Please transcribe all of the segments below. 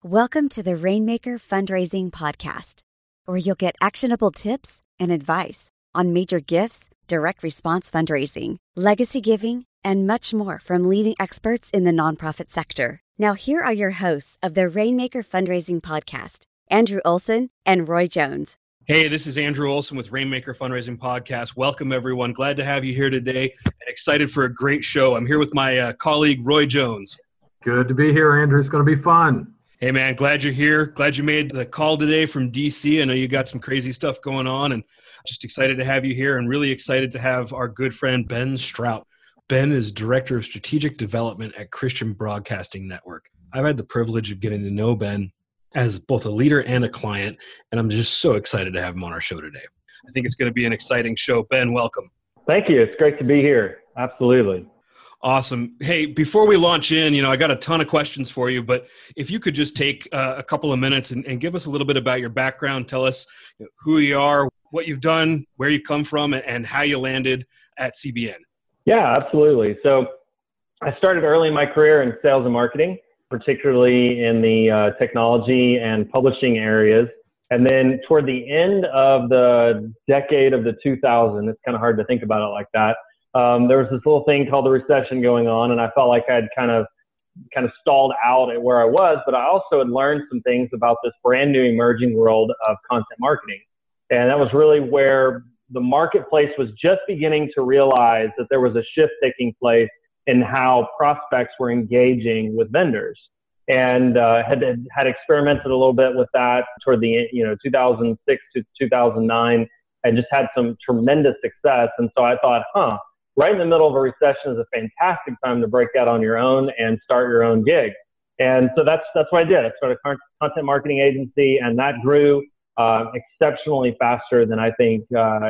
Welcome to the Rainmaker Fundraising Podcast, where you'll get actionable tips and advice on major gifts, direct response fundraising, legacy giving, and much more from leading experts in the nonprofit sector. Now, here are your hosts of the Rainmaker Fundraising Podcast, Andrew Olson and Roy Jones. Hey, this is Andrew Olson with Rainmaker Fundraising Podcast. Welcome, everyone. Glad to have you here today and excited for a great show. I'm here with my colleague, Roy Jones. Good to be here, Andrew. It's going to be fun. Hey, man, glad you're here. Glad you made the call today from D.C. I know you got some crazy stuff going on, and just excited to have you here and really excited to have our good friend Ben Strout. Ben is Director of Strategic Development at Christian Broadcasting Network. I've had the privilege of getting to know Ben as both a leader and a client, and I'm just so excited to have him on our show today. I think it's going to be an exciting show. Ben, welcome. Thank you. It's great to be here. Absolutely. Awesome. Hey, before we launch in, I got a ton of questions for you, but if you could just take a couple of minutes and give us a little bit about your background, tell us who you are, what you've done, where you come from, and how you landed at CBN. Yeah, absolutely. So I started early in my career in sales and marketing, particularly in the technology and publishing areas. And then toward the end of the decade of the 2000s, it's kind of hard to think about it like that. There was this little thing called the recession going on, and I felt like I'd kind of stalled out at where I was, but I also had learned some things about this brand new emerging world of content marketing. And that was really where the marketplace was just beginning to realize that there was a shift taking place in how prospects were engaging with vendors. And had experimented a little bit with that toward the 2006 to 2009, and just had some tremendous success. And so I thought, right in the middle of a recession is a fantastic time to break out on your own and start your own gig. And so that's what I did. I started a content marketing agency, and that grew exceptionally faster than I think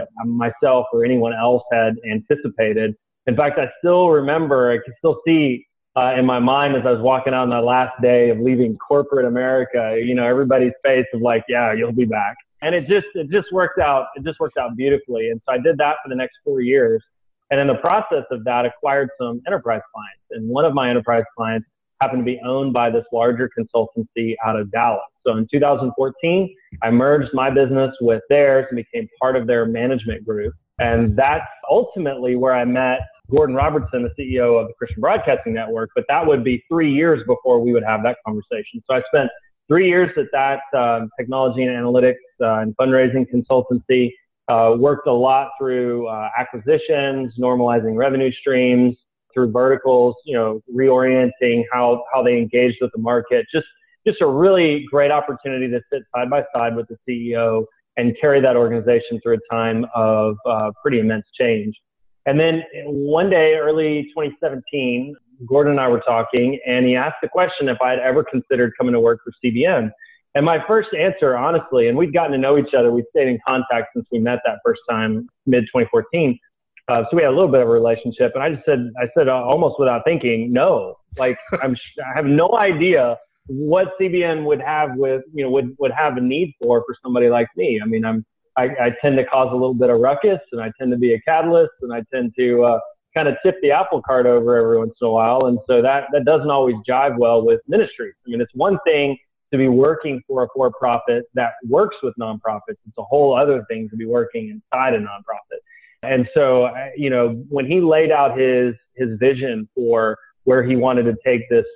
myself or anyone else had anticipated. In fact, I still remember, I can still see in my mind as I was walking out on that last day of leaving corporate America, everybody's face of like, yeah, you'll be back. And it just worked out. It just worked out beautifully. And so I did that for the next 4 years. And in the process of that, acquired some enterprise clients. And one of my enterprise clients happened to be owned by this larger consultancy out of Dallas. So in 2014, I merged my business with theirs and became part of their management group. And that's ultimately where I met Gordon Robertson, the CEO of the Christian Broadcasting Network. But that would be 3 years before we would have that conversation. So I spent 3 years at that technology and analytics and fundraising consultancy. Worked a lot through acquisitions, normalizing revenue streams, through verticals, reorienting how they engaged with the market. Just a really great opportunity to sit side by side with the CEO and carry that organization through a time of pretty immense change. And then one day, early 2017, Gordon and I were talking, and he asked the question if I had ever considered coming to work for CBN. And my first answer, honestly, and we'd gotten to know each other, we stayed in contact since we met that first time, mid-2014. So we had a little bit of a relationship. And I said almost without thinking, no. Like, I have no idea what CBN would have would have a need for somebody like me. I mean, I tend to cause a little bit of ruckus, and I tend to be a catalyst, and I tend to kind of tip the apple cart over every once in a while. And so that doesn't always jive well with ministry. I mean, it's one thing to be working for a for-profit that works with nonprofits. It's a whole other thing to be working inside a nonprofit. And so, when he laid out his vision for where he wanted to take this,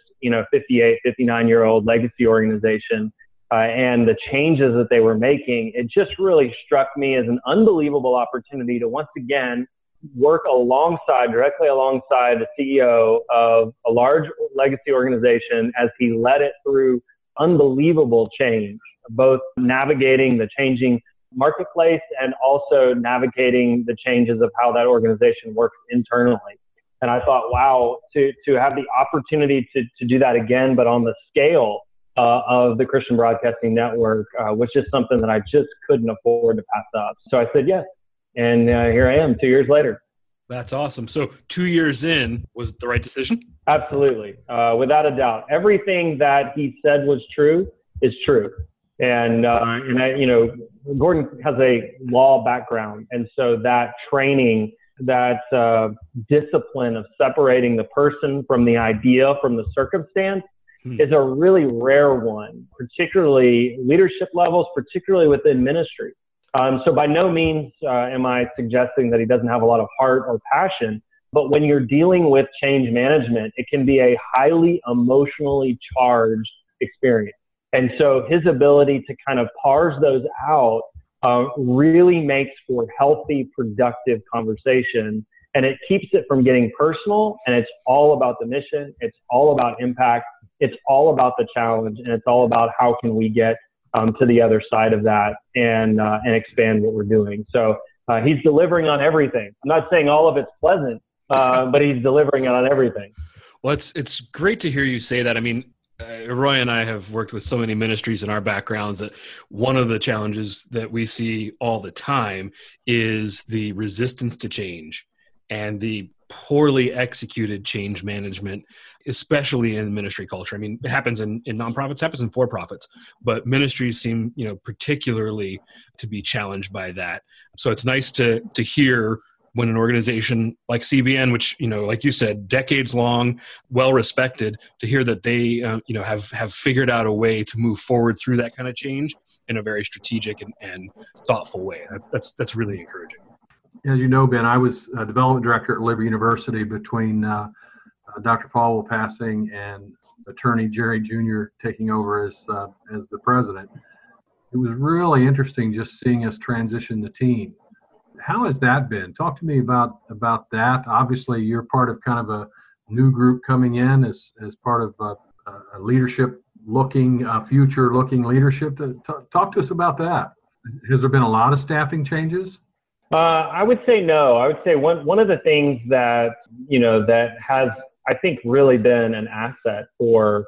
58, 59-year-old legacy organization and the changes that they were making, it just really struck me as an unbelievable opportunity to once again work directly alongside the CEO of a large legacy organization as he led it through unbelievable change, both navigating the changing marketplace and also navigating the changes of how that organization works internally. And I thought, wow, to have the opportunity to do that again, but on the scale of the Christian Broadcasting Network was just something that I just couldn't afford to pass up. So I said yes. And here I am 2 years later. That's awesome. So 2 years in was the right decision? Absolutely. Without a doubt. Everything that he said was true is true. And Gordon has a law background. And so that training, that discipline of separating the person from the idea, from the circumstance, is a really rare one, particularly leadership levels, particularly within ministry. So by no means am I suggesting that he doesn't have a lot of heart or passion, but when you're dealing with change management, it can be a highly emotionally charged experience. And so his ability to kind of parse those out really makes for healthy, productive conversation. And it keeps it from getting personal. And it's all about the mission. It's all about impact. It's all about the challenge. And it's all about how can we get to the other side of that and expand what we're doing. So he's delivering on everything. I'm not saying all of it's pleasant, but he's delivering on everything. Well, it's great to hear you say that. I mean, Roy and I have worked with so many ministries in our backgrounds that one of the challenges that we see all the time is the resistance to change and the poorly executed change management, especially in ministry culture. I mean, it happens in nonprofits, happens in for-profits, but ministries seem, particularly to be challenged by that. So it's nice to hear when an organization like CBN, which, like you said, decades long, well respected, to hear that they, have figured out a way to move forward through that kind of change in a very strategic and thoughtful way. That's really encouraging. As you know, Ben, I was a development director at Liberty University between Dr. Falwell passing and attorney Jerry Jr. taking over as the president. It was really interesting just seeing us transition the team. How has that been? Talk to me about that. Obviously, you're part of kind of a new group coming in as part of a leadership-looking, future-looking leadership. Talk to us about that. Has there been a lot of staffing changes? I would say no. I would say one of the things that, that has, I think, really been an asset for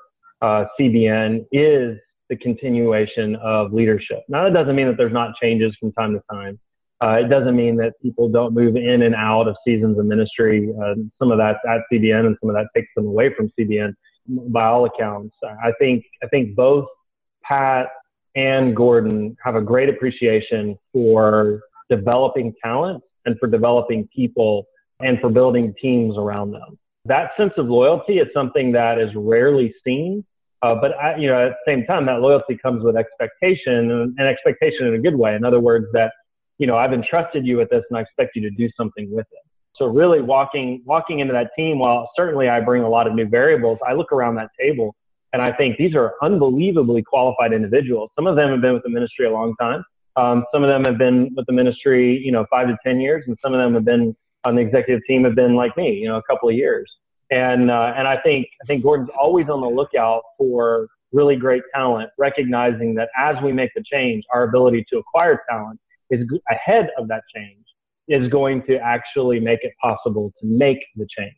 CBN is the continuation of leadership. Now, that doesn't mean that there's not changes from time to time. It doesn't mean that people don't move in and out of seasons of ministry. Some of that's at CBN and some of that takes them away from CBN by all accounts. I think both Pat and Gordon have a great appreciation for developing talent and for developing people and for building teams around them. That sense of loyalty is something that is rarely seen. But at the same time, that loyalty comes with expectation, and expectation in a good way. In other words, that, I've entrusted you with this and I expect you to do something with it. So really walking into that team, while certainly I bring a lot of new variables, I look around that table and I think these are unbelievably qualified individuals. Some of them have been with the ministry a long time. Some of them have been with the ministry, 5 to 10 years, and some of them have been on the executive team have been like me, a couple of years. And I think Gordon's always on the lookout for really great talent, recognizing that as we make the change, our ability to acquire talent is ahead of that change is going to actually make it possible to make the change.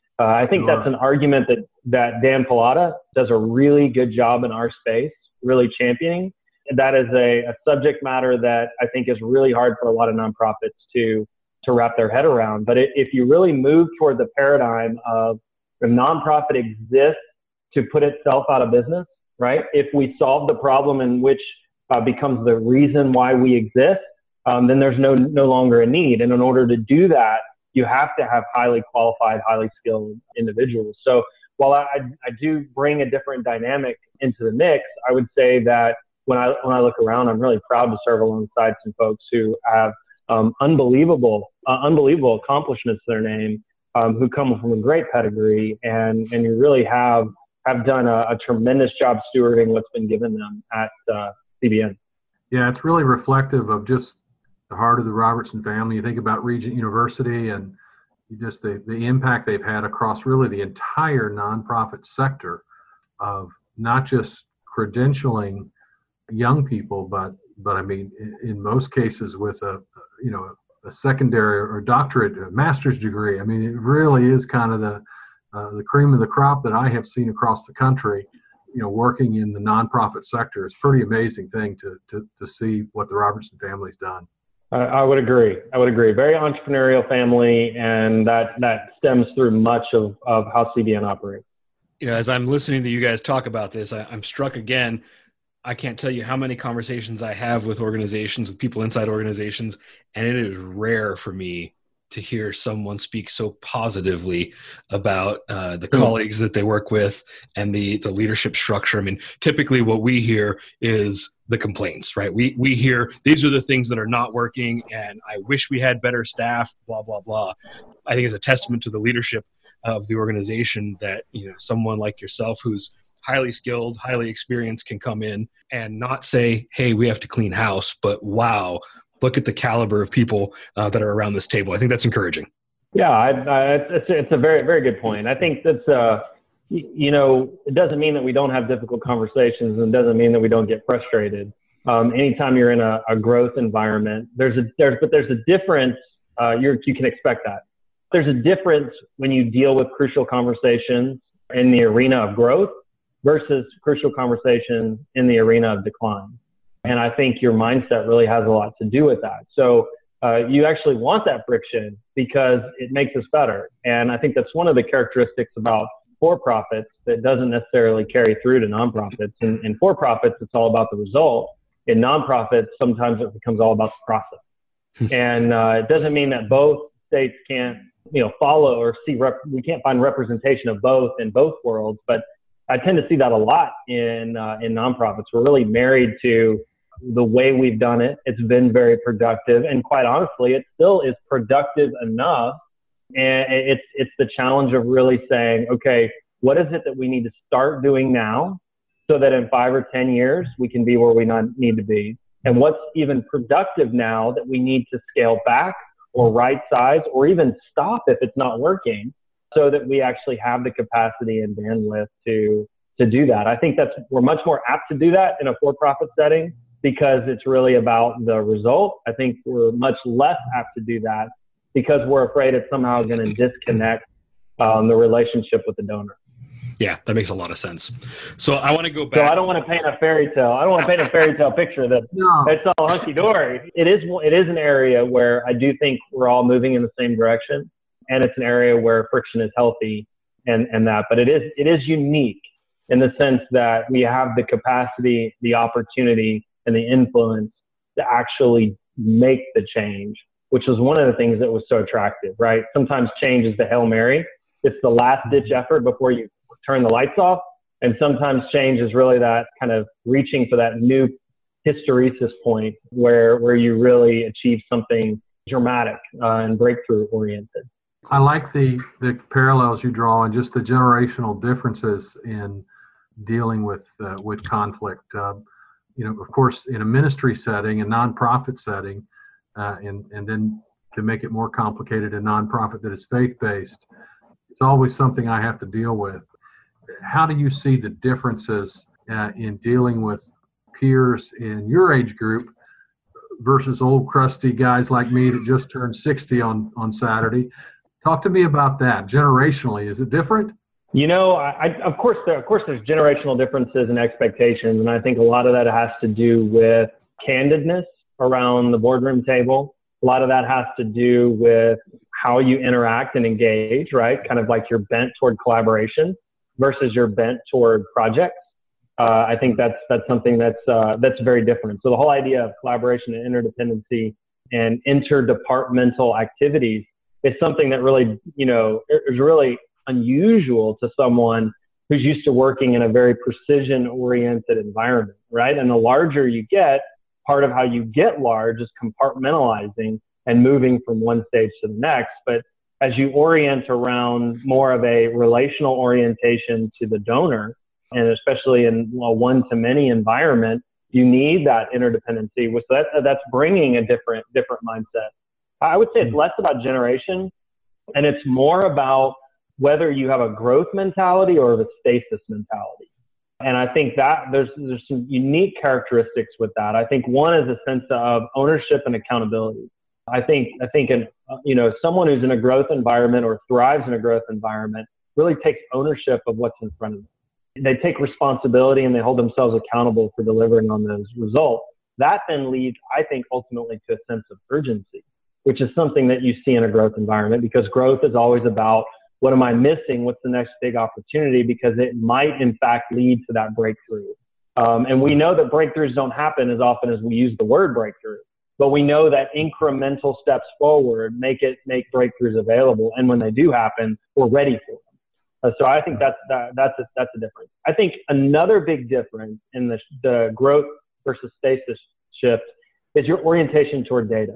I think that's an argument that Dan Pallotta does a really good job in our space, really championing. That is a subject matter that I think is really hard for a lot of nonprofits to wrap their head around. But if you really move toward the paradigm of the nonprofit exists to put itself out of business, right? If we solve the problem in which becomes the reason why we exist, then there's no longer a need. And in order to do that, you have to have highly qualified, highly skilled individuals. So while I do bring a different dynamic into the mix, I would say that when I look around, I'm really proud to serve alongside some folks who have unbelievable accomplishments to their name, who come from a great pedigree, and you really have done a tremendous job stewarding what's been given them at CBN. Yeah, it's really reflective of just the heart of the Robertson family. You think about Regent University and just the impact they've had across really the entire nonprofit sector of not just credentialing young people, but I mean, in most cases with a secondary or doctorate, a master's degree. I mean, it really is kind of the cream of the crop that I have seen across the country, working in the nonprofit sector. It's a pretty amazing thing to see what the Robertson family's done. I would agree. Very entrepreneurial family, and that stems through much of how CBN operates. As I'm listening to you guys talk about this, I'm struck again. I can't tell you how many conversations I have with organizations, with people inside organizations, and it is rare for me to hear someone speak so positively about the colleagues that they work with and the leadership structure. I mean, typically what we hear is the complaints, right? We hear these are the things that are not working and I wish we had better staff, blah, blah, blah. I think it's a testament to the leadership of the organization that, someone like yourself who's highly skilled, highly experienced can come in and not say, hey, we have to clean house, but wow, look at the caliber of people that are around this table. I think that's encouraging. Yeah, it's a very, very good point. I think that's, it doesn't mean that we don't have difficult conversations, and doesn't mean that we don't get frustrated. Anytime you're in a growth environment, there's a difference. You can expect that. There's a difference when you deal with crucial conversations in the arena of growth versus crucial conversations in the arena of decline. And I think your mindset really has a lot to do with that. So you actually want that friction because it makes us better. And I think that's one of the characteristics about for-profits that doesn't necessarily carry through to nonprofits. In for-profits, it's all about the result. In nonprofits, sometimes it becomes all about the process. And it doesn't mean that both states can't, follow or see, we can't find representation of both in both worlds. But I tend to see that a lot in nonprofits. We're really married to the way we've done it. It's been very productive, and quite honestly, it still is productive enough. And it's the challenge of really saying, okay, what is it that we need to start doing now so that in 5 or 10 years we can be where we need to be? And what's even productive now that we need to scale back or right size or even stop if it's not working, so that we actually have the capacity and bandwidth to do that. I think we're much more apt to do that in a for-profit setting because it's really about the result. I think we're much less apt to do that because we're afraid it's somehow going to disconnect the relationship with the donor. Yeah, that makes a lot of sense. So I want to go back. So I don't want to paint a fairy tale. I don't want to paint a fairy tale picture that it's all hunky dory. It is an area where I do think we're all moving in the same direction, and it's an area where friction is healthy and that. But it is unique in the sense that we have the capacity, the opportunity, and the influence to actually make the change, which was one of the things that was so attractive, right? Sometimes change is the Hail Mary. It's the last ditch effort before you turn the lights off. And sometimes change is really that kind of reaching for that new hysteresis point where you really achieve something dramatic and breakthrough oriented. I like the parallels you draw and just the generational differences in dealing with conflict. Of course, in a ministry setting, a nonprofit setting, and then to make it more complicated, a nonprofit that is faith-based, it's always something I have to deal with. How do you see the differences in dealing with peers in your age group versus old crusty guys like me that just turned 60 on Saturday? Talk to me about that. Generationally, is it different? Of course there's generational differences in expectations, and I think a lot of that has to do with candidness around the boardroom table. A lot of that has to do with how you interact and engage, right? Kind of like you're bent toward collaboration versus you're bent toward projects. I think that's something that's very different. So the whole idea of collaboration and interdependency and interdepartmental activities is something that really, is really unusual to someone who's used to working in a very precision-oriented environment, right? And the larger you get, part of how you get large is compartmentalizing and moving from one stage to the next. But as you orient around more of a relational orientation to the donor, and especially in a one-to-many environment, you need that interdependency. So that's bringing a different mindset. I would say it's less about generation, and it's more about whether you have a growth mentality or a stasis mentality. And I think that there's some unique characteristics with that. I think one is a sense of ownership and accountability. I think someone who's in a growth environment or thrives in a growth environment really takes ownership of what's in front of them. They take responsibility and they hold themselves accountable for delivering on those results. That then leads, I think, ultimately to a sense of urgency, which is something that you see in a growth environment, because growth is always about, what am I missing? What's the next big opportunity? Because it might, in fact, lead to that breakthrough. And we know that breakthroughs don't happen as often as we use the word breakthrough. but we know that incremental steps forward make breakthroughs available. And when they do happen, we're ready for them. So I think that's a difference. I think another big difference in the growth versus stasis shift is your orientation toward data.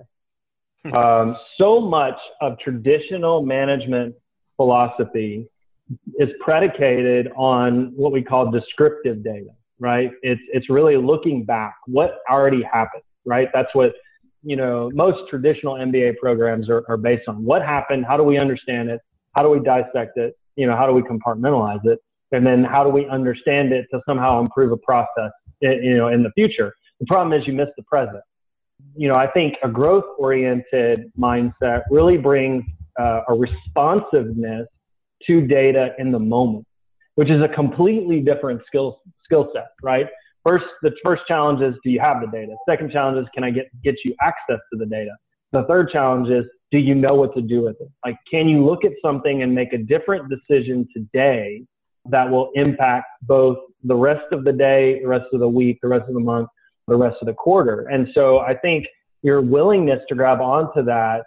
So much of traditional management philosophy is predicated on what we call descriptive data, right? It's really looking back, what already happened, right? That's what, most traditional MBA programs are based on. What happened? How do we understand it? How do we dissect it? How do we compartmentalize it? And then how do we understand it to somehow improve a process, in the future? The problem is you miss the present. I think a growth-oriented mindset really brings a responsiveness to data in the moment, which is a completely different skill set, right? The first challenge is, do you have the data? Second challenge is, can I get you access to the data? The third challenge is, do you know what to do with it? Like, can you look at something and make a different decision today that will impact both the rest of the day, the rest of the week, the rest of the month, the rest of the quarter? And so I think your willingness to grab onto that,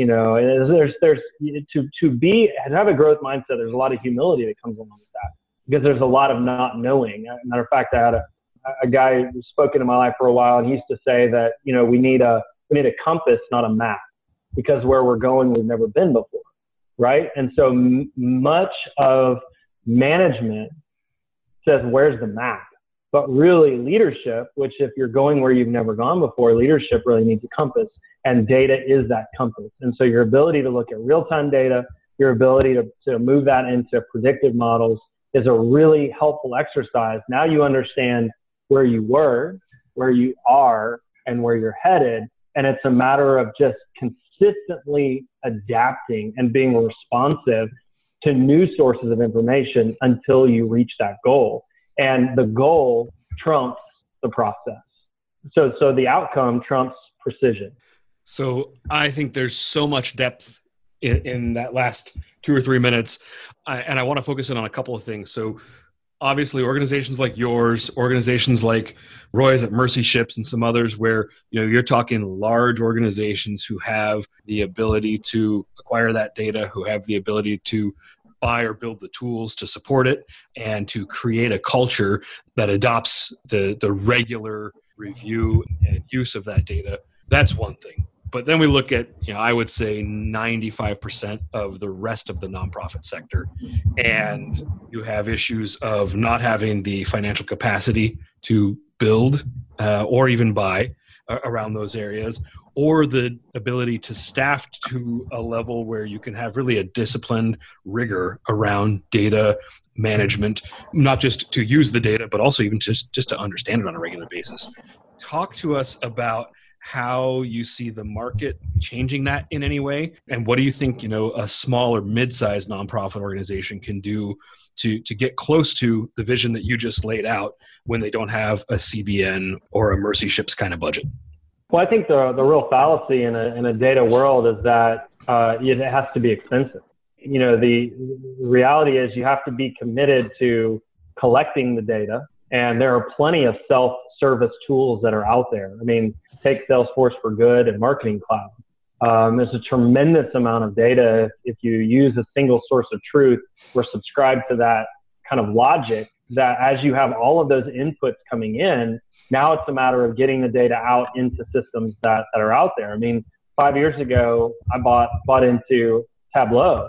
to have a growth mindset, there's a lot of humility that comes along with that, because there's a lot of not knowing. As a matter of fact, I had a guy who's spoken in my life for a while, and he used to say that, we need a compass, not a map, because where we're going, we've never been before, right? And so much of management says, where's the map? But really leadership, which if you're going where you've never gone before, leadership really needs a compass, and data is that compass. And so your ability to look at real-time data, your ability to move that into predictive models is a really helpful exercise. Now you understand where you were, where you are, and where you're headed. And it's a matter of just consistently adapting and being responsive to new sources of information until you reach that goal. And the goal trumps the process. So the outcome trumps precision. So I think there's so much depth in that last 2 or 3 minutes. And I want to focus in on a couple of things. So obviously organizations like yours, organizations like Roy's at Mercy Ships and some others where, you're talking large organizations who have the ability to acquire that data, who have the ability to buy or build the tools to support it, and to create a culture that adopts the regular review and use of that data. That's one thing. But then we look at, I would say 95% of the rest of the nonprofit sector. And you have issues of not having the financial capacity to build or even buy around those areas, or the ability to staff to a level where you can have really a disciplined rigor around data management, not just to use the data, but also even just to understand it on a regular basis. Talk to us about how you see the market changing that in any way, and what do you think a small or mid-sized nonprofit organization can do to get close to the vision that you just laid out when they don't have a CBN or a Mercy Ships kind of budget? Well, I think the real fallacy in a data world is that it has to be expensive. The reality is you have to be committed to collecting the data, and there are plenty of self-service tools that are out there. I mean, take Salesforce for Good and Marketing Cloud. There's a tremendous amount of data. If you use a single source of truth or subscribe to that kind of logic, that as you have all of those inputs coming in, now it's a matter of getting the data out into systems that are out there. I mean, 5 years ago, I bought into Tableau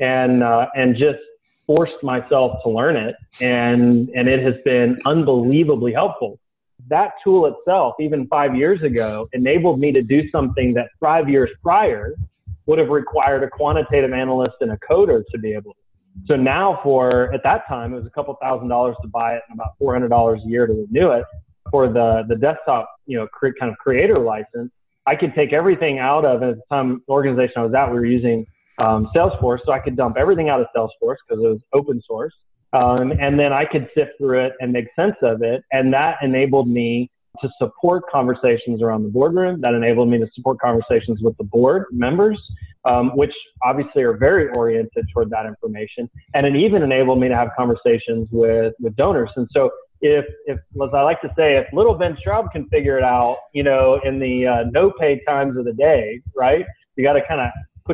and just forced myself to learn it. And it has been unbelievably helpful. That tool itself, even 5 years ago, enabled me to do something that 5 years prior would have required a quantitative analyst and a coder to be able to. So now at that time, it was a couple $1,000s to buy it and about $400 a year to renew it. For the desktop, kind of creator license, I could take everything out of, and at the time, the organization I was at, we were using Salesforce, so I could dump everything out of Salesforce because it was open source. And then I could sift through it and make sense of it. And that enabled me to support conversations around the boardroom. That enabled me to support conversations with the board members, which obviously are very oriented toward that information. And it even enabled me to have conversations with donors. And so as I like to say, if little Ben Straub can figure it out, in the no pay times of the day, right? You got to kind of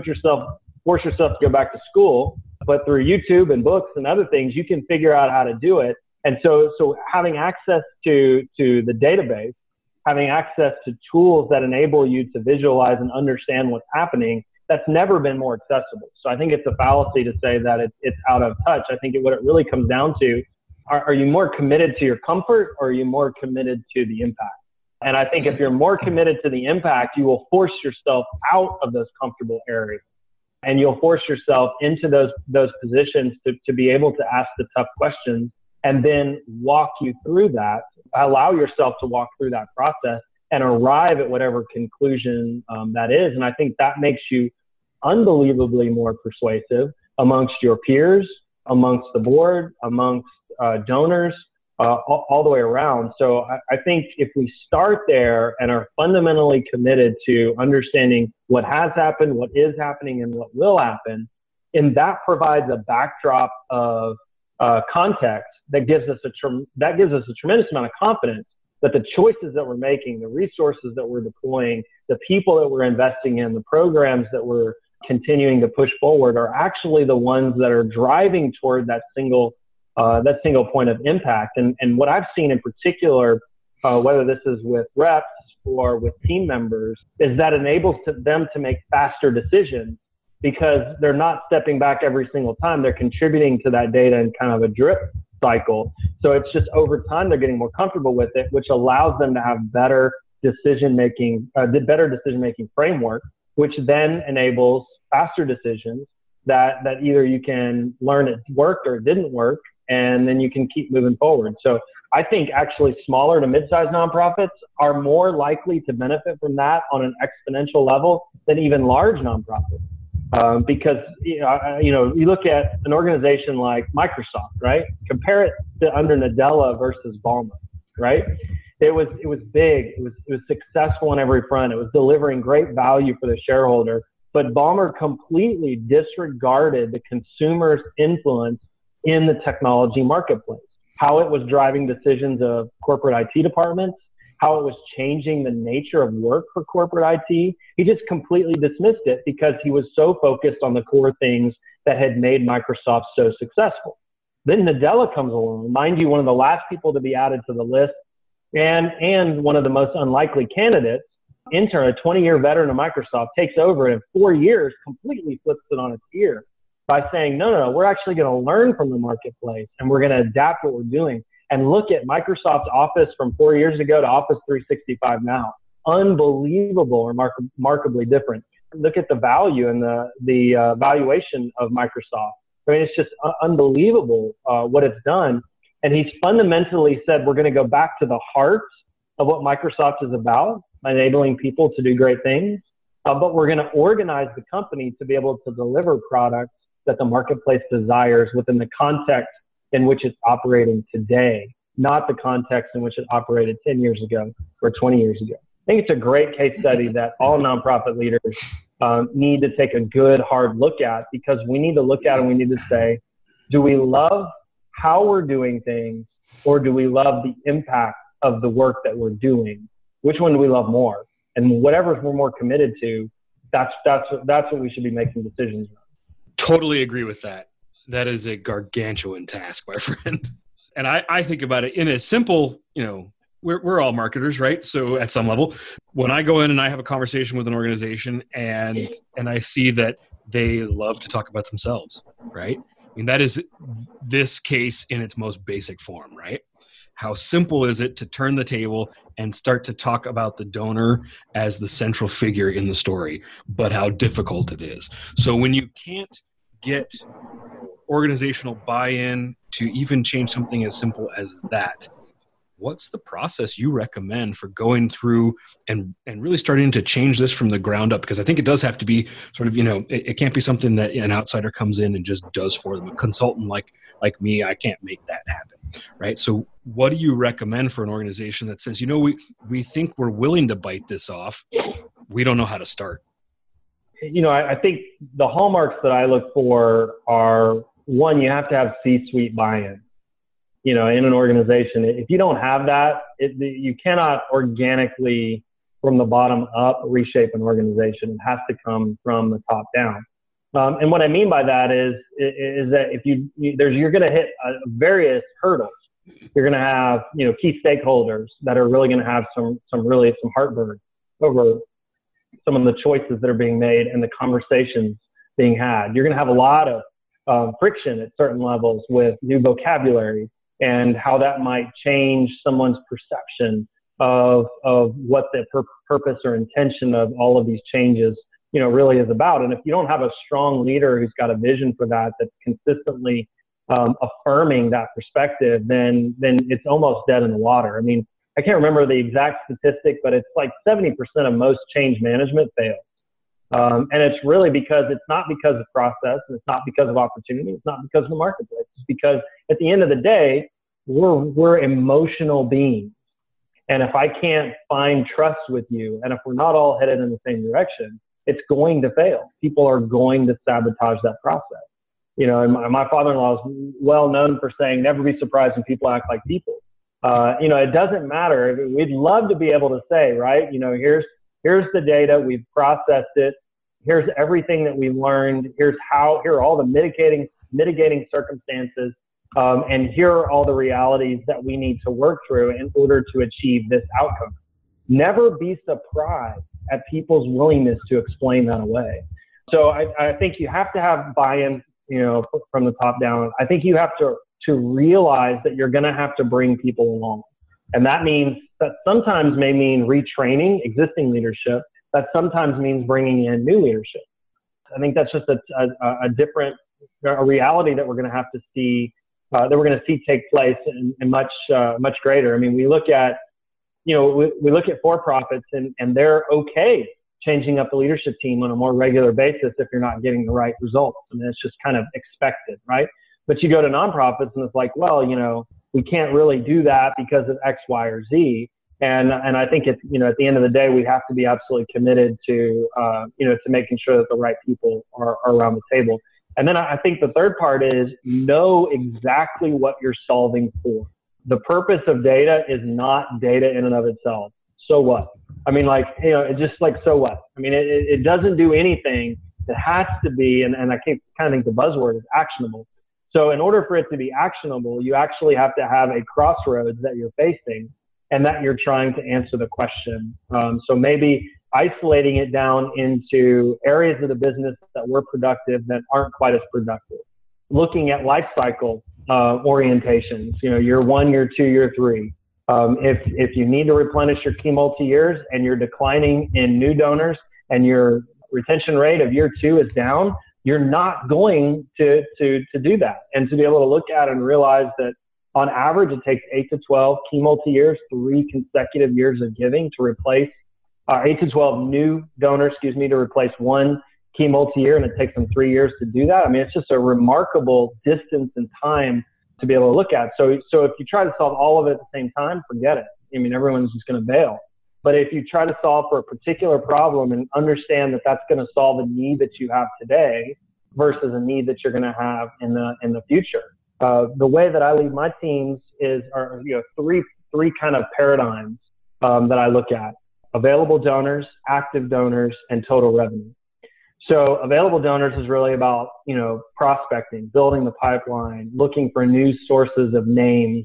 force yourself to go back to school, but through YouTube and books and other things, you can figure out how to do it. And so having access to the database, having access to tools that enable you to visualize and understand what's happening, that's never been more accessible. So I think it's a fallacy to say that it's out of touch. I think what it really comes down to, are you more committed to your comfort, or are you more committed to the impact? And I think if you're more committed to the impact, you will force yourself out of those comfortable areas, and you'll force yourself into those positions to be able to ask the tough questions, and then walk you through that, allow yourself to walk through that process and arrive at whatever conclusion that is. And I think that makes you unbelievably more persuasive amongst your peers, amongst the board, amongst donors, all the way around. So I think if we start there and are fundamentally committed to understanding what has happened, what is happening, and what will happen, and that provides a backdrop of context that gives us a tremendous amount of confidence that the choices that we're making, the resources that we're deploying, the people that we're investing in, the programs that we're continuing to push forward are actually the ones that are driving toward that single point of impact. And what I've seen in particular, whether this is with reps or with team members, is that enables them to make faster decisions because they're not stepping back every single time. They're contributing to that data in kind of a drip cycle. So it's just over time, they're getting more comfortable with it, which allows them to have better decision-making framework, which then enables faster decisions that either you can learn it worked or it didn't work, and then you can keep moving forward. So I think actually smaller to mid-sized nonprofits are more likely to benefit from that on an exponential level than even large nonprofits. Because, you look at an organization like Microsoft, right? Compare it to under Nadella versus Ballmer, right? It was big. It was successful on every front. It was delivering great value for the shareholder, but Ballmer completely disregarded the consumer's influence in the technology marketplace, how it was driving decisions of corporate IT departments, how it was changing the nature of work for corporate IT. He just completely dismissed it because he was so focused on the core things that had made Microsoft so successful. Then Nadella comes along, mind you, one of the last people to be added to the list and one of the most unlikely candidates. Intern, a 20-year veteran of Microsoft, takes over and in 4 years completely flips it on its ear by saying, no, we're actually going to learn from the marketplace and we're going to adapt what we're doing. And look at Microsoft Office from 4 years ago to Office 365 now. Unbelievable, remarkably different. Look at the value and the valuation of Microsoft. I mean, it's just unbelievable what it's done. And he's fundamentally said, we're going to go back to the heart of what Microsoft is about, enabling people to do great things. But we're going to organize the company to be able to deliver products that the marketplace desires within the context in which it's operating today, not the context in which it operated 10 years ago or 20 years ago. I think it's a great case study that all nonprofit leaders need to take a good, hard look at, because we need to look at and we need to say, do we love how we're doing things, or do we love the impact of the work that we're doing? Which one do we love more? And whatever we're more committed to, that's what we should be making decisions on. Totally agree with that. That is a gargantuan task, my friend. And I think about it in a simple, we're all marketers, right? So at some level, when I go in and I have a conversation with an organization and I see that they love to talk about themselves, right? I mean, that is this case in its most basic form, right? How simple is it to turn the table and start to talk about the donor as the central figure in the story, but how difficult it is. So when you can't get organizational buy-in to even change something as simple as that, what's the process you recommend for going through and really starting to change this from the ground up? Because I think it does have to be sort of, it can't be something that an outsider comes in and just does for them. A consultant like me, I can't make that happen, right? So what do you recommend for an organization that says, we think we're willing to bite this off, we don't know how to start? I think the hallmarks that I look for are, one, you have to have C-suite buy-in. in an organization. If you don't have that, you cannot organically, from the bottom up, reshape an organization. It has to come from the top down. And what I mean by that is that if you're going to hit various hurdles. You're going to have, key stakeholders that are really going to have some heartburn over some of the choices that are being made and the conversations being had. You're going to have a lot of friction at certain levels with new vocabulary and how that might change someone's perception of what the purpose or intention of all of these changes, really is about. And if you don't have a strong leader who's got a vision for that, that's consistently affirming that perspective, then it's almost dead in the water. I mean, I can't remember the exact statistic, but it's like 70% of most change management fails. And it's really because it's not because of process, and it's not because of opportunity, it's not because of the marketplace. It's because at the end of the day, we're emotional beings. And if I can't find trust with you, and if we're not all headed in the same direction, it's going to fail. People are going to sabotage that process. And my father-in-law is well known for saying, never be surprised when people act like people. It doesn't matter. We'd love to be able to say, right, here's the data, we've processed it, here's everything that we learned, here are all the mitigating circumstances, and here are all the realities that we need to work through in order to achieve this outcome. Never be surprised at people's willingness to explain that away. So I think you have to have buy-in, from the top down. I think you have to realize that you're going to have to bring people along. And that means that sometimes may mean retraining existing leadership. That sometimes means bringing in new leadership. I think that's just a different reality that we're going to have to see, take place and much greater. I mean, we look at, we look at for-profits and they're okay changing up the leadership team on a more regular basis if you're not getting the right results. I mean, it's just kind of expected, right? But you go to nonprofits and it's like, well, we can't really do that because of X, Y, or Z. And I think it's, at the end of the day, we have to be absolutely committed to, to making sure that the right people are around the table. And then I think the third part is know exactly what you're solving for. The purpose of data is not data in and of itself. So what? I mean, it's just like, so what? I mean, it doesn't do anything. It has to be, and I kind of think the buzzword is actionable. So in order for it to be actionable, you actually have to have a crossroads that you're facing and that you're trying to answer the question. So maybe isolating it down into areas of the business that were productive that aren't quite as productive. Looking at life cycle orientations, year 1, year 2, year 3. If you need to replenish your key multi-years and you're declining in new donors and your retention rate of year 2 is down, you're not going to do that. And to be able to look at and realize that on average, it takes 8 to 12 key multi-years, 3 consecutive years of giving to replace 8 to 12 new donors, to replace 1 key multi-year, and it takes them 3 years to do that. I mean, it's just a remarkable distance and time to be able to look at. So if you try to solve all of it at the same time, forget it. I mean, everyone's just going to bail. But if you try to solve for a particular problem and understand that that's going to solve a need that you have today versus a need that you're going to have in the future, the way that I lead my teams are three kind of paradigms that I look at: available donors, active donors, and total revenue. So available donors is really about, prospecting, building the pipeline, looking for new sources of names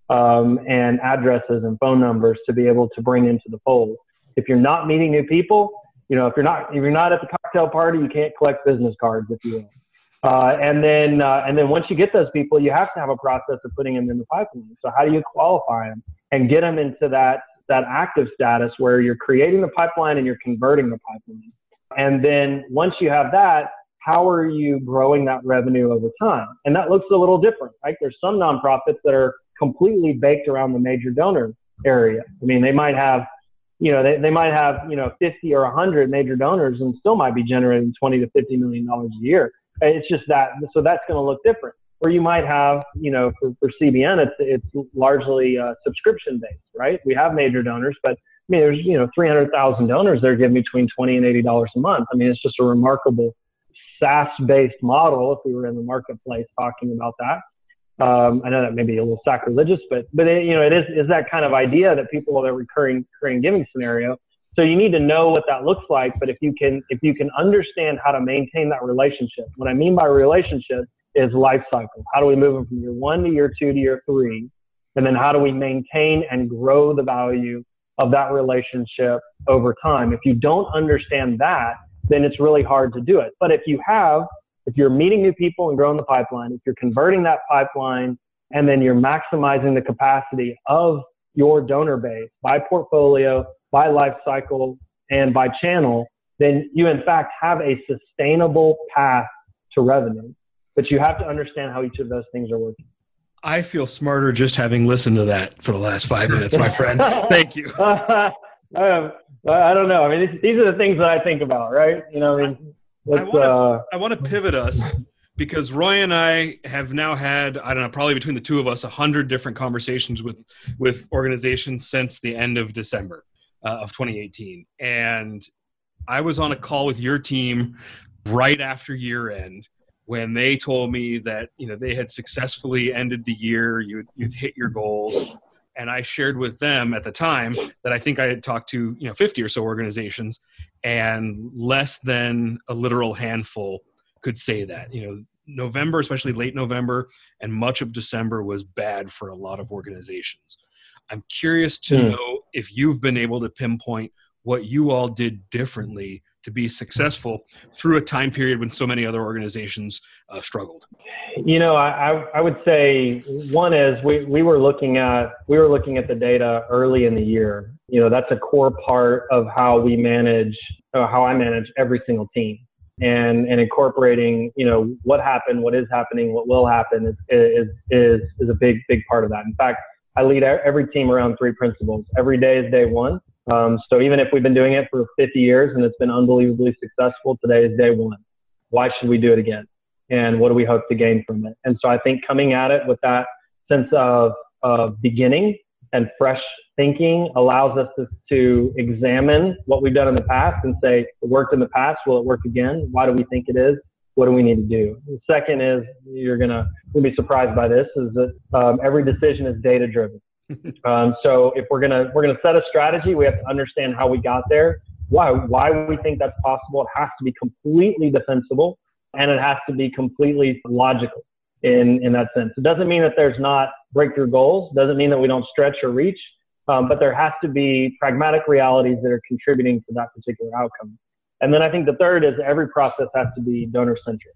and addresses and phone numbers to be able to bring into the fold. If you're not meeting new people, if you're not at the cocktail party, you can't collect business cards, if you will. And then once you get those people, you have to have a process of putting them in the pipeline. So how do you qualify them and get them into that active status where you're creating the pipeline and you're converting the pipeline? And then once you have that, how are you growing that revenue over time? And that looks a little different, right? There's some nonprofits that are completely baked around the major donor area. I mean, they might have, they might have, 50 or 100 major donors and still might be generating $20 to $50 million a year. It's just that, so that's going to look different. Or you might have, for CBN, it's largely subscription based, right? We have major donors, but I mean, there's, 300,000 donors they're giving between $20 and $80 a month. I mean, it's just a remarkable SaaS-based model if we were in the marketplace talking about that. I know that may be a little sacrilegious, but it is that kind of idea that people have a recurring giving scenario. So you need to know what that looks like. But if you can understand how to maintain that relationship, what I mean by relationship is life cycle. How do we move them from year 1 to year 2 to year 3? And then how do we maintain and grow the value of that relationship over time? If you don't understand that, then it's really hard to do it. But if you're meeting new people and growing the pipeline, if you're converting that pipeline, and then you're maximizing the capacity of your donor base by portfolio, by life cycle, and by channel, then you in fact have a sustainable path to revenue. But you have to understand how each of those things are working. I feel smarter just having listened to that for the last 5 minutes, my friend. Thank you. I don't know. I mean, these are the things that I think about, right? I want to pivot us because Roy and I have now had, I don't know, probably between the two of us, 100 different conversations with organizations since the end of December of 2018. And I was on a call with your team right after year end when they told me that, they had successfully ended the year, you'd hit your goals. And I shared with them at the time that I think I had talked to, 50 or so organizations, and less than a literal handful could say that. November, especially late November and much of December, was bad for a lot of organizations. I'm curious to know if you've been able to pinpoint what you all did differently to be successful through a time period when so many other organizations struggled. I would say one is we were looking at the data early in the year. That's a core part of how I manage every single team, and incorporating what happened, what is happening, what will happen is a big part of that. In fact, I lead every team around 3 principles. Every day is day one. So even if we've been doing it for 50 years and it's been unbelievably successful, today is day one. Why should we do it again? And what do we hope to gain from it? And so I think coming at it with that sense of beginning and fresh thinking allows us to examine what we've done in the past and say, it worked in the past, will it work again? Why do we think it is? What do we need to do? The second is, you're gonna be surprised by this, is that every decision is data driven. So if we're gonna set a strategy, we have to understand how we got there, why we think that's possible. It has to be completely defensible, and it has to be completely logical in that sense. It doesn't mean that there's not breakthrough goals. It doesn't mean that we don't stretch or reach, but there has to be pragmatic realities that are contributing to that particular outcome. And then I think the third is every process has to be donor centric.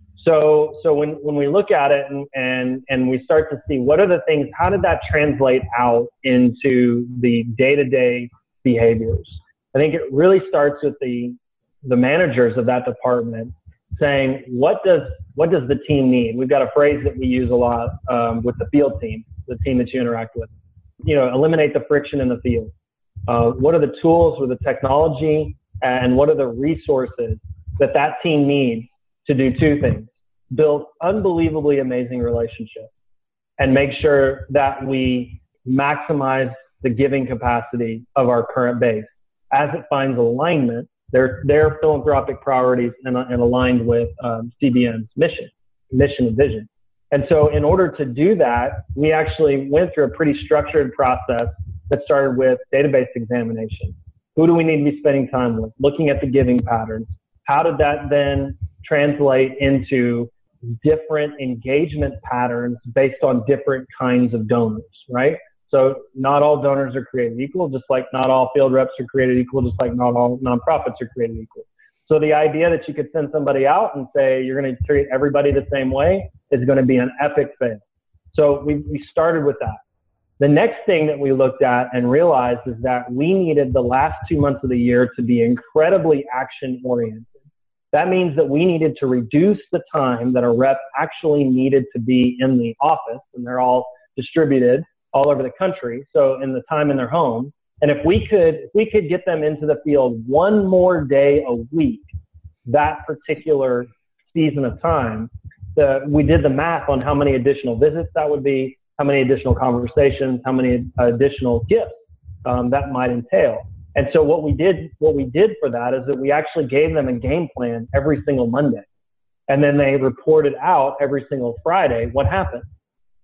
So when we look at it and we start to see what are the things, how did that translate out into the day-to-day behaviors? I think it really starts with the managers of that department saying, what does the team need? We've got a phrase that we use a lot with the field team, the team that you interact with. Eliminate the friction in the field. What are the tools or the technology and what are the resources that team needs to do 2 things? Build unbelievably amazing relationships and make sure that we maximize the giving capacity of our current base as it finds alignment, their philanthropic priorities and aligned with CBN's mission and vision. And so in order to do that, we actually went through a pretty structured process that started with database examination. Who do we need to be spending time with? Looking at the giving patterns. How did that then translate into different engagement patterns based on different kinds of donors, right? So not all donors are created equal, just like not all field reps are created equal, just like not all nonprofits are created equal. So the idea that you could send somebody out and say you're going to treat everybody the same way is going to be an epic fail. So we started with that. The next thing that we looked at and realized is that we needed the last 2 months of the year to be incredibly action-oriented. That means that we needed to reduce the time that a rep actually needed to be in the office, and they're all distributed all over the country, so in the time in their home. And if we could get them into the field 1 more day a week, that particular season of time, we did the math on how many additional visits that would be, how many additional conversations, how many additional gifts that might entail. And so what we did for that is that we actually gave them a game plan every single Monday. And then they reported out every single Friday what happened.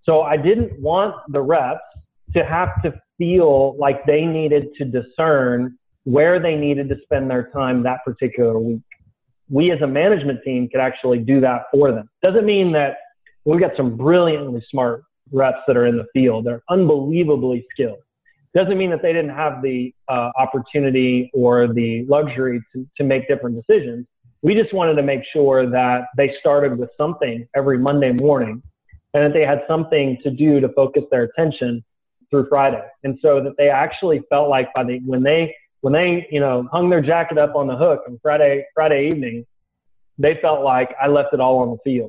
So I didn't want the reps to have to feel like they needed to discern where they needed to spend their time that particular week. We as a management team could actually do that for them. Doesn't mean that we've got some brilliantly smart reps that are in the field. They're unbelievably skilled. Doesn't mean that they didn't have the opportunity or the luxury to make different decisions. We just wanted to make sure that they started with something every Monday morning and that they had something to do to focus their attention through Friday. And so that they actually felt like when they hung their jacket up on the hook on Friday evening, they felt like I left it all on the field.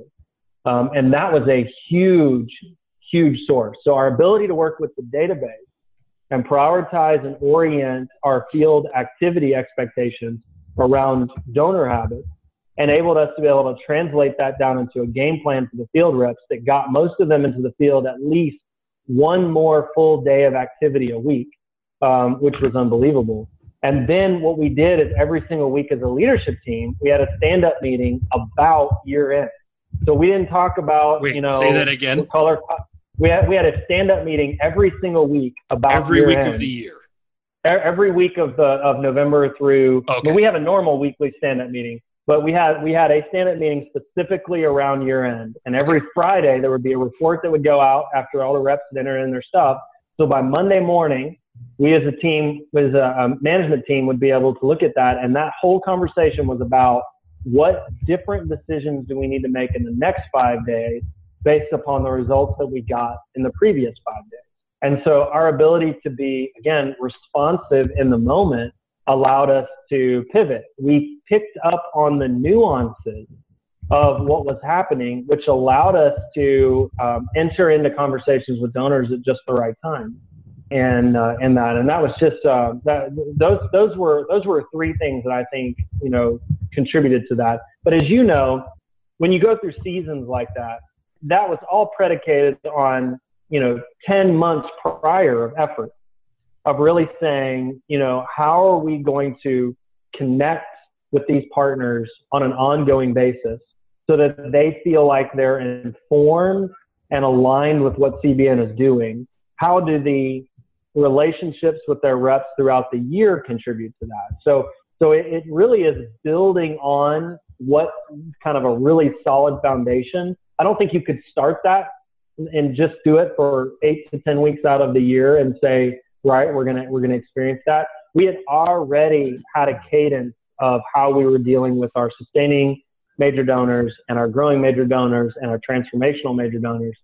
And that was a huge source. So our ability to work with the database and prioritize and orient our field activity expectations around donor habits enabled us to be able to translate that down into a game plan for the field reps that got most of them into the field at least one more full day of activity a week, which was unbelievable. And then what we did is every single week as a leadership team, we had a stand-up meeting about year end. So we didn't talk about, say that again. We had a stand-up meeting every single week about every week of the year. Every week of November through. Okay. Well, we have a normal weekly stand-up meeting, but we had a stand-up meeting specifically around year end. And every Friday there would be a report that would go out after all the reps had entered in their stuff. So by Monday morning, we as a team, as a management team, would be able to look at that. And that whole conversation was about what different decisions do we need to make in the next 5 days based upon the results that we got in the previous 5 days. And so our ability to be, again, responsive in the moment allowed us to pivot. We picked up on the nuances of what was happening, which allowed us to enter into conversations with donors at just the right time. And that was just those were three things that I think contributed to that. But as you know, when you go through seasons like that, that was all predicated on 10 months prior of effort, of really saying, how are we going to connect with these partners on an ongoing basis so that they feel like they're informed and aligned with what CBN is doing? How do the relationships with their reps throughout the year contribute to that? So it really is building on what kind of a really solid foundation. I don't think you could start that and just do it for 8 to 10 weeks out of the year and say, right, we're gonna experience that. We had already had a cadence of how we were dealing with our sustaining major donors and our growing major donors and our transformational major donors.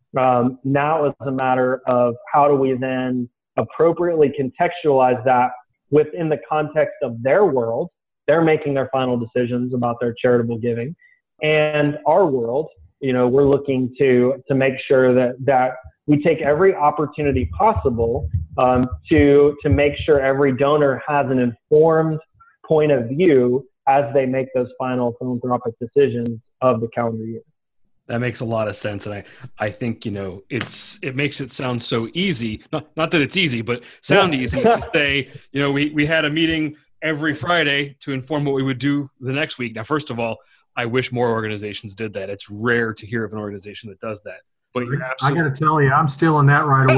Now it's a matter of how do we then appropriately contextualize that within the context of their world. They're making their final decisions about their charitable giving, and our world. We're looking to make sure that we take every opportunity possible to make sure every donor has an informed point of view as they make those final philanthropic decisions of the calendar year. That makes a lot of sense. And I think, it makes it sound so easy. Not that it's easy, but easy to say, we had a meeting every Friday to inform what we would do the next week. Now, first of all, I wish more organizations did that. It's rare to hear of an organization that does that. But you're absolutely... I got to tell you, I'm stealing that right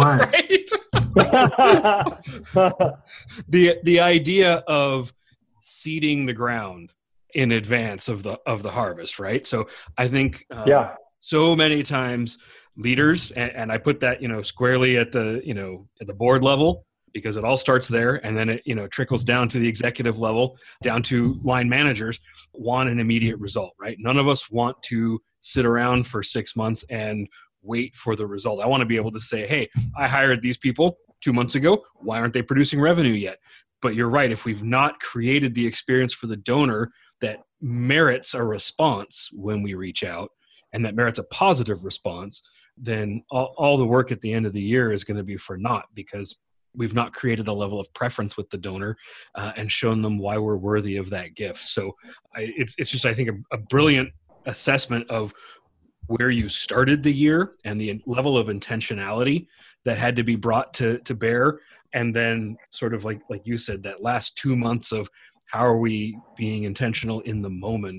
away. The idea of seeding the ground in advance of the harvest, right? So I think so many times leaders, and I put that squarely at the at the board level, because it all starts there, and then it trickles down to the executive level, down to line managers, want an immediate result, right? None of us want to sit around for 6 months and wait for the result. I want to be able to say, hey, I hired these people 2 months ago. Why aren't they producing revenue yet? But you're right. If we've not created the experience for the donor that merits a response when we reach out, and that merits a positive response, then all the work at the end of the year is going to be for naught, because we've not created a level of preference with the donor and shown them why we're worthy of that gift. So it's just, I think, a brilliant assessment of where you started the year and the level of intentionality that had to be brought to bear. And then sort of like you said, that last 2 months of how are we being intentional in the moment.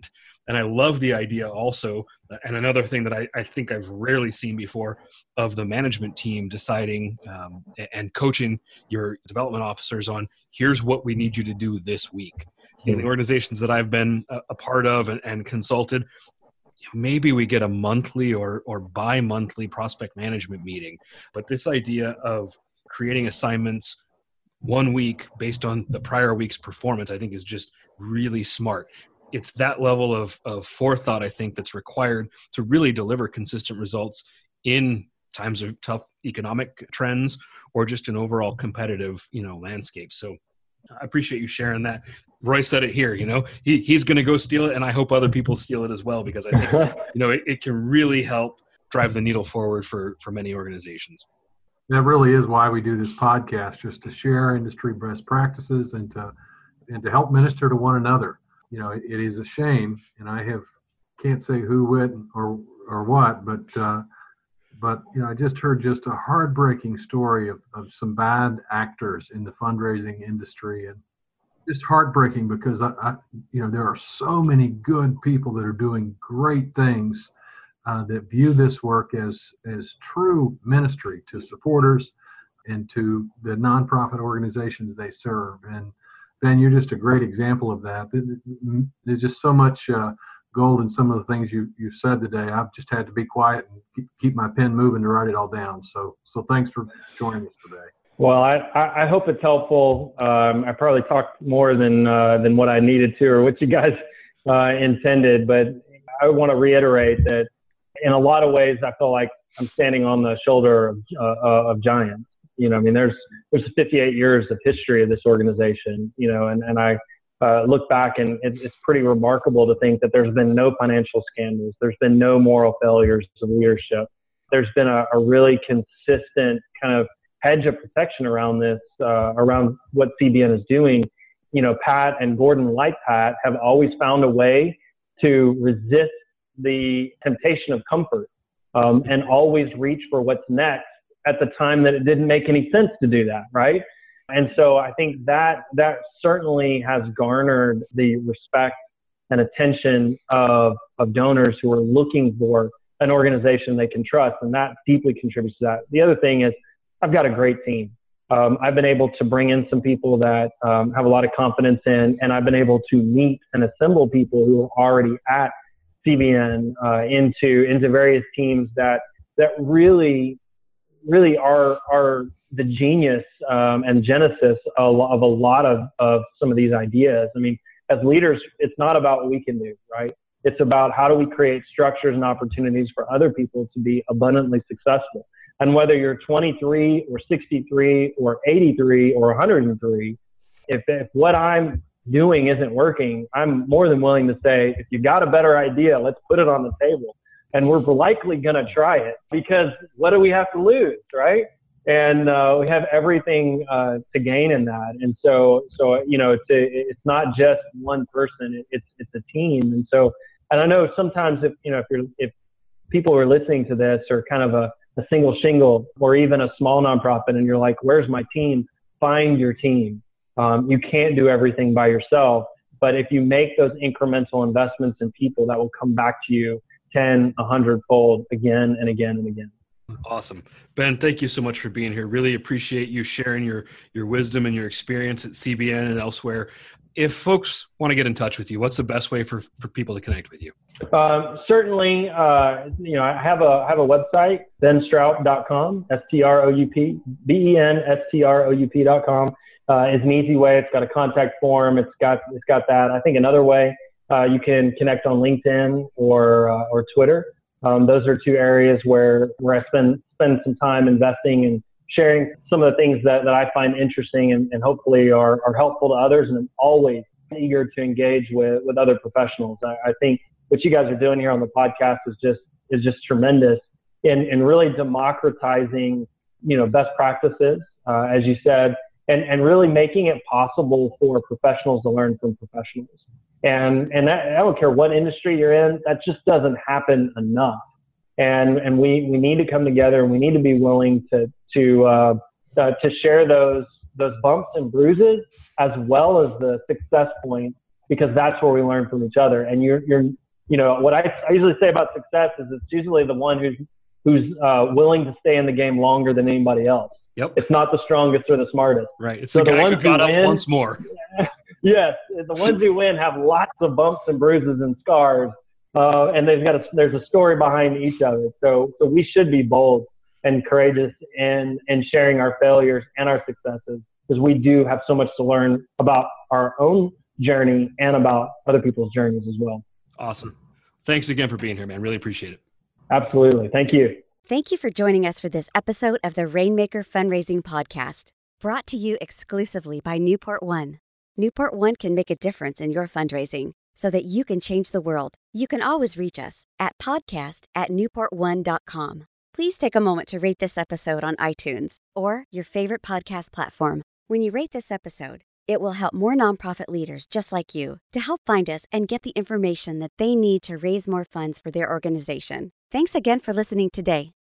And I love the idea also, and another thing that I think I've rarely seen before, of the management team deciding and coaching your development officers on, here's what we need you to do this week. In the organizations that I've been a part of and consulted, maybe we get a monthly or bi-monthly prospect management meeting. But this idea of creating assignments 1 week based on the prior week's performance, I think is just really smart. It's that level of forethought, I think, that's required to really deliver consistent results in times of tough economic trends or just an overall competitive, landscape. So I appreciate you sharing that. Roy said it here, he's going to go steal it, and I hope other people steal it as well, because I think, it can really help drive the needle forward for many organizations. That really is why we do this podcast, just to share industry best practices and to help minister to one another. It is a shame, and can't say who, when, or what, but I just heard just a heartbreaking story of some bad actors in the fundraising industry, and just heartbreaking because there are so many good people that are doing great things that view this work as true ministry to supporters and to the nonprofit organizations they serve. And Ben, you're just a great example of that. There's just so much gold in some of the things you said today. I've just had to be quiet and keep my pen moving to write it all down. So thanks for joining us today. Well, I hope it's helpful. I probably talked more than what I needed to or what you guys intended, but I want to reiterate that in a lot of ways, I feel like I'm standing on the shoulder of giants. There's 58 years of history of this organization, and I look back, and it's pretty remarkable to think that there's been no financial scandals. There's been no moral failures of leadership. There's been a really consistent kind of hedge of protection around this, around what CBN is doing. Pat and Gordon, like Pat, have always found a way to resist the temptation of comfort and always reach for what's next at the time that it didn't make any sense to do that, right? And so I think that certainly has garnered the respect and attention of donors who are looking for an organization they can trust, and that deeply contributes to that. The other thing is I've got a great team. I've been able to bring in some people that have a lot of confidence in, and I've been able to meet and assemble people who are already at CBN into various teams that really are the genius and genesis of a lot of some of these ideas. I mean, as leaders, it's not about what we can do, right? It's about how do we create structures and opportunities for other people to be abundantly successful. And whether you're 23 or 63 or 83 or 103, if what I'm doing isn't working, I'm more than willing to say, if you got a better idea, let's put it on the table. And we're likely going to try it, because what do we have to lose, right? And we have everything to gain in that. And so it's not just one person; it's a team. And I know sometimes if people who are listening to this are kind of a single shingle or even a small nonprofit, and you're like, "Where's my team?" Find your team. You can't do everything by yourself, but if you make those incremental investments in people, that will come back to you 10, 100-fold again and again and again. Awesome. Ben, thank you so much for being here. Really appreciate you sharing your wisdom and your experience at CBN and elsewhere. If folks want to get in touch with you, what's the best way for people to connect with you? Certainly, I have a website, benstroup.com, STROUP, is an easy way. It's got a contact form. It's got that. I think another way, you can connect on LinkedIn or Twitter. Those are two areas where I spend some time investing and sharing some of the things that I find interesting and hopefully are helpful to others. And I'm always eager to engage with other professionals. I think what you guys are doing here on the podcast is just tremendous in really democratizing, best practices, as you said, and really making it possible for professionals to learn from professionals. And that, I don't care what industry you're in, that just doesn't happen enough. And we need to come together, and we need to be willing to share those bumps and bruises as well as the success points, because that's where we learn from each other. And you're what I usually say about success is it's usually the one who's willing to stay in the game longer than anybody else. Yep. It's not the strongest or the smartest. Right. It's so the guy who got up once more. Yes. The ones who win have lots of bumps and bruises and scars. And there's a story behind each of it. So we should be bold and courageous in sharing our failures and our successes, because we do have so much to learn about our own journey and about other people's journeys as well. Awesome. Thanks again for being here, man. Really appreciate it. Absolutely. Thank you. Thank you for joining us for this episode of the Rainmaker Fundraising Podcast, brought to you exclusively by Newport One. Newport One can make a difference in your fundraising so that you can change the world. You can always reach us at podcast@newportone.com. Please take a moment to rate this episode on iTunes or your favorite podcast platform. When you rate this episode, it will help more nonprofit leaders just like you to help find us and get the information that they need to raise more funds for their organization. Thanks again for listening today.